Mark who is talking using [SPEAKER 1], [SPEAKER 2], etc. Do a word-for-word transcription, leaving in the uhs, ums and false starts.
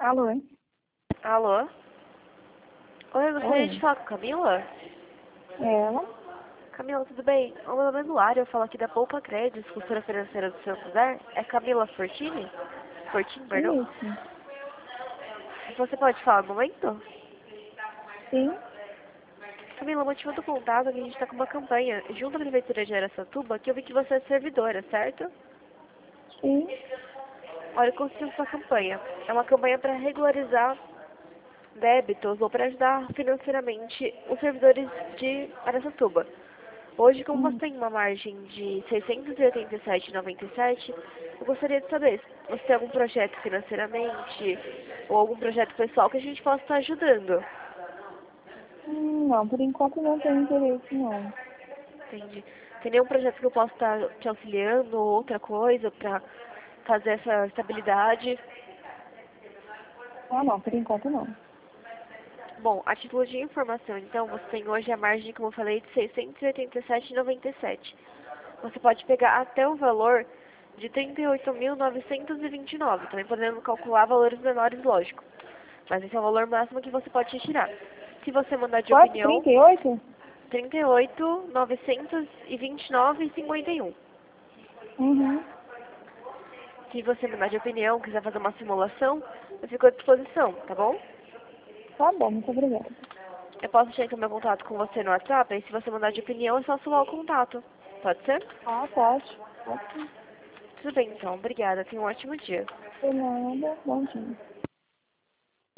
[SPEAKER 1] Alô?
[SPEAKER 2] Alô? Oi, eu gostaria
[SPEAKER 1] Oi.
[SPEAKER 2] de falar com a Camila.
[SPEAKER 1] É ela?
[SPEAKER 2] Camila, tudo bem? O meu nome é Luário, eu falo aqui da Poupa Créditos, consultora financeira do seu José. É Camila Fortini? Fortini, perdão.
[SPEAKER 1] Isso.
[SPEAKER 2] Você pode falar no momento?
[SPEAKER 1] Sim.
[SPEAKER 2] Camila, o motivo do contato é que a gente está com uma campanha junto à Prefeitura de Araçatuba, que eu vi que você é servidora, certo?
[SPEAKER 1] Sim.
[SPEAKER 2] Olha, consistiu sua campanha. É uma campanha para regularizar débitos ou para ajudar financeiramente os servidores de Araçatuba. Hoje, como você
[SPEAKER 1] Hum.
[SPEAKER 2] tem uma margem de seiscentos e oitenta e sete vírgula noventa e sete, eu gostaria de saber se você tem algum projeto financeiramente ou algum projeto pessoal que a gente possa estar ajudando.
[SPEAKER 1] Hum, Não, por enquanto não tenho interesse, não.
[SPEAKER 2] Entende? Tem nenhum projeto que eu possa estar te auxiliando ou outra coisa para fazer essa estabilidade?
[SPEAKER 1] Ah, não, por enquanto não.
[SPEAKER 2] Bom, a título de informação, então, você tem hoje a margem, como eu falei, de seiscentos e oitenta e sete vírgula noventa e sete. Você pode pegar até o valor de trinta e oito mil novecentos e vinte e nove, também podendo calcular valores menores, lógico. Mas esse é o valor máximo que você pode tirar. Se você mandar de
[SPEAKER 1] Quanto?
[SPEAKER 2] opinião,
[SPEAKER 1] trinta e oito?
[SPEAKER 2] trinta e oito mil novecentos e vinte e nove vírgula cinquenta e um.
[SPEAKER 1] Uhum.
[SPEAKER 2] Se você mudar de opinião, quiser fazer uma simulação, eu fico à disposição, tá bom?
[SPEAKER 1] Tá bom, muito obrigada.
[SPEAKER 2] Eu posso deixar então meu contato com você no WhatsApp, e se você mudar de opinião, é só solar o contato. Pode ser?
[SPEAKER 1] Ah, pode. Pode sim.
[SPEAKER 2] Tudo bem então, obrigada. Tenha um ótimo dia.
[SPEAKER 1] De nada. Bom dia.